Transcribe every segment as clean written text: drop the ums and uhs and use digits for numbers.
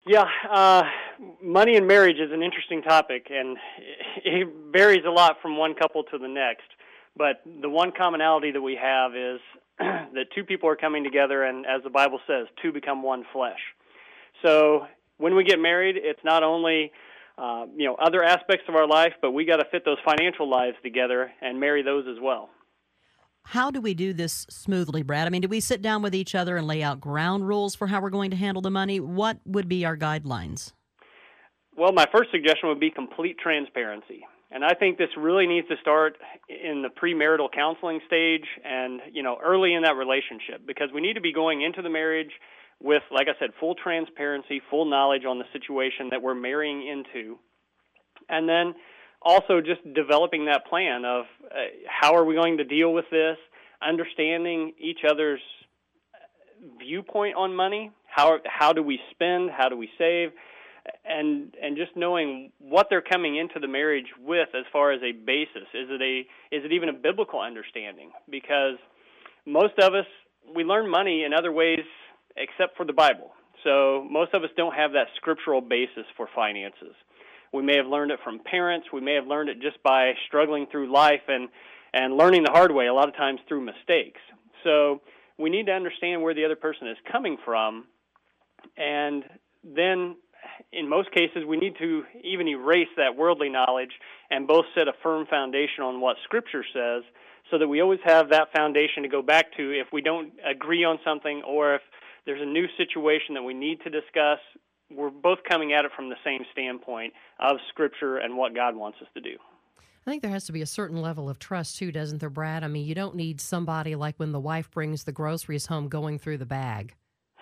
Yeah, money and marriage is an interesting topic, and it varies a lot from one couple to the next. But the one commonality that we have is that two people are coming together, and as the Bible says, two become one flesh. So when we get married, it's not only other aspects of our life, but we got to fit those financial lives together and marry those as well. How do we do this smoothly, Brad? I mean, do we sit down with each other and lay out ground rules for how we're going to handle the money? What would be our guidelines? Well, my first suggestion would be complete transparency. And I think this really needs to start in the premarital counseling stage and, early in that relationship, because we need to be going into the marriage with, like I said, full transparency, full knowledge on the situation that we're marrying into. And then also just developing that plan of how are we going to deal with this, understanding each other's viewpoint on money, how do we spend, how do we save, and just knowing what they're coming into the marriage with as far as a basis. Is it even a biblical understanding? Because most of us, we learn money in other ways except for the Bible. So most of us don't have that scriptural basis for finances. We may have learned it from parents. We may have learned it just by struggling through life and learning the hard way, a lot of times through mistakes. So we need to understand where the other person is coming from, and then in most cases we need to even erase that worldly knowledge and both set a firm foundation on what Scripture says, so that we always have that foundation to go back to if we don't agree on something, or if there's a new situation that we need to discuss. We're both coming at it from the same standpoint of Scripture and what God wants us to do. I think there has to be a certain level of trust, too, doesn't there, Brad? I mean, you don't need somebody like when the wife brings the groceries home going through the bag.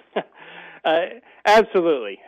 Absolutely.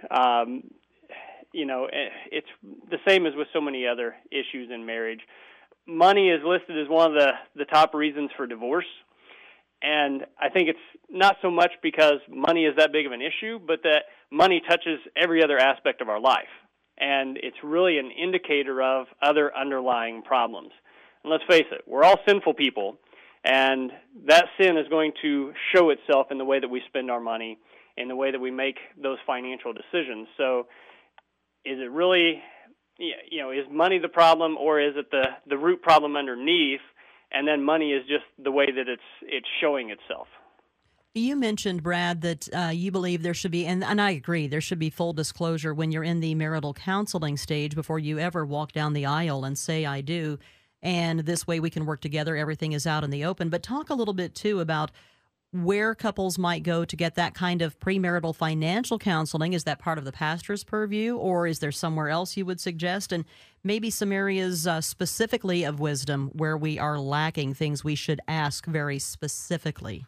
It's the same as with so many other issues in marriage. Money is listed as one of the top reasons for divorce. And I think it's not so much because money is that big of an issue, but that money touches every other aspect of our life. And it's really an indicator of other underlying problems. And let's face it, we're all sinful people, and that sin is going to show itself in the way that we spend our money, in the way that we make those financial decisions. So is it really, is money the problem, or is it the root problem underneath? And then money is just the way that it's showing itself. You mentioned, Brad, that you believe there should be, and I agree, there should be full disclosure when you're in the marital counseling stage before you ever walk down the aisle and say, I do, and this way we can work together, everything is out in the open. But talk a little bit, too, about where couples might go to get that kind of premarital financial counseling. Is that part of the pastor's purview, or is there somewhere else you would suggest? And maybe some areas specifically of wisdom where we are lacking, things we should ask very specifically.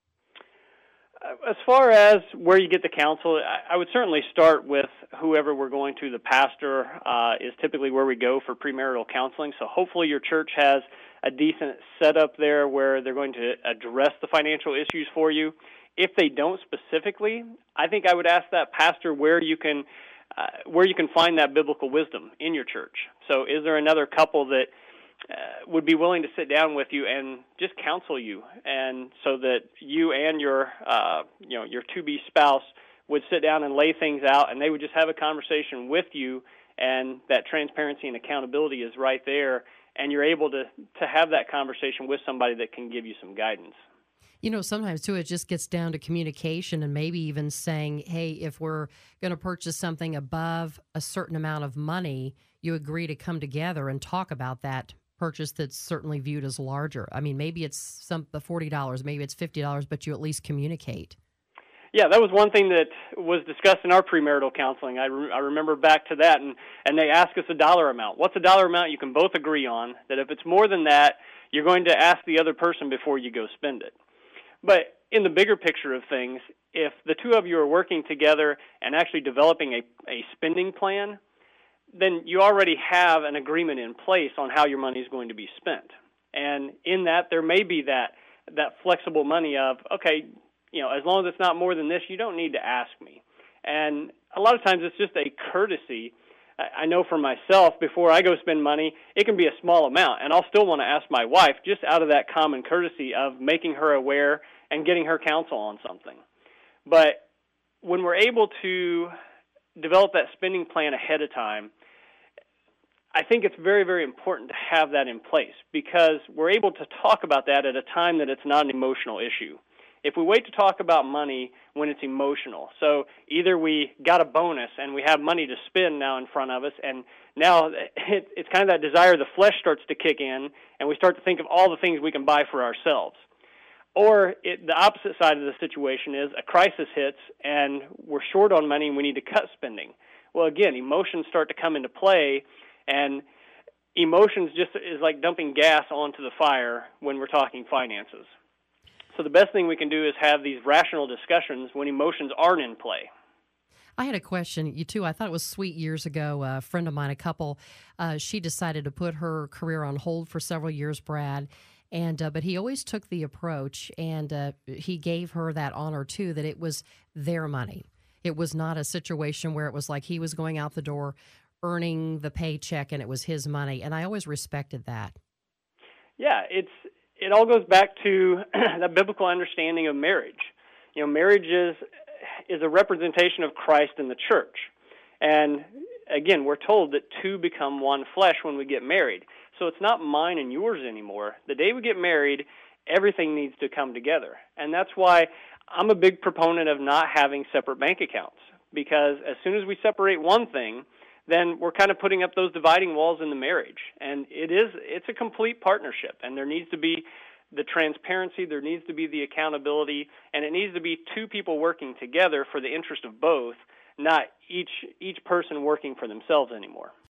As far as where you get the counsel, I would certainly start with whoever we're going to. The pastor is typically where we go for premarital counseling. So hopefully your church has a decent setup there where they're going to address the financial issues for you. If they don't specifically, I think I would ask that pastor where you can find that biblical wisdom in your church. So is there another couple that would be willing to sit down with you and just counsel you, and so that you and your to-be spouse would sit down and lay things out, and they would just have a conversation with you, and that transparency and accountability is right there, and you're able to have that conversation with somebody that can give you some guidance. Sometimes, too, it just gets down to communication and maybe even saying, hey, if we're going to purchase something above a certain amount of money, you agree to come together and talk about that purchase that's certainly viewed as larger. I mean, maybe it's the $40, maybe it's $50, but you at least communicate. Yeah, that was one thing that was discussed in our premarital counseling. I remember back to that, and they asked us a dollar amount. What's a dollar amount you can both agree on, that if it's more than that, you're going to ask the other person before you go spend it. But in the bigger picture of things, if the two of you are working together and actually developing a spending plan, then you already have an agreement in place on how your money is going to be spent. And in that, there may be that flexible money of, okay, as long as it's not more than this, you don't need to ask me. And a lot of times it's just a courtesy. I know for myself, before I go spend money, it can be a small amount, and I'll still want to ask my wife just out of that common courtesy of making her aware and getting her counsel on something. But when we're able to develop that spending plan ahead of time, I think it's very, very important to have that in place because we're able to talk about that at a time that it's not an emotional issue. If we wait to talk about money when it's emotional, so either we got a bonus and we have money to spend now in front of us, and now it's kind of that desire of the flesh starts to kick in, and we start to think of all the things we can buy for ourselves. Or the opposite side of the situation is a crisis hits and we're short on money and we need to cut spending. Well, again, emotions start to come into play, and emotions just is like dumping gas onto the fire when we're talking finances. So the best thing we can do is have these rational discussions when emotions aren't in play. I had a question, you too. I thought it was sweet years ago. A friend of mine, a couple, she decided to put her career on hold for several years, Brad. And but he always took the approach, and he gave her that honor too, that it was their money. It was not a situation where it was like he was going out the door, earning the paycheck, and it was his money. And I always respected that. Yeah, it all goes back to the biblical understanding of marriage. You know, marriage is a representation of Christ in the church. And again, we're told that two become one flesh when we get married. So it's not mine and yours anymore. The day we get married, everything needs to come together. And that's why I'm a big proponent of not having separate bank accounts, because as soon as we separate one thing, then we're kind of putting up those dividing walls in the marriage. And it's a complete partnership, and there needs to be the transparency, there needs to be the accountability, and it needs to be two people working together for the interest of both, not each person working for themselves anymore.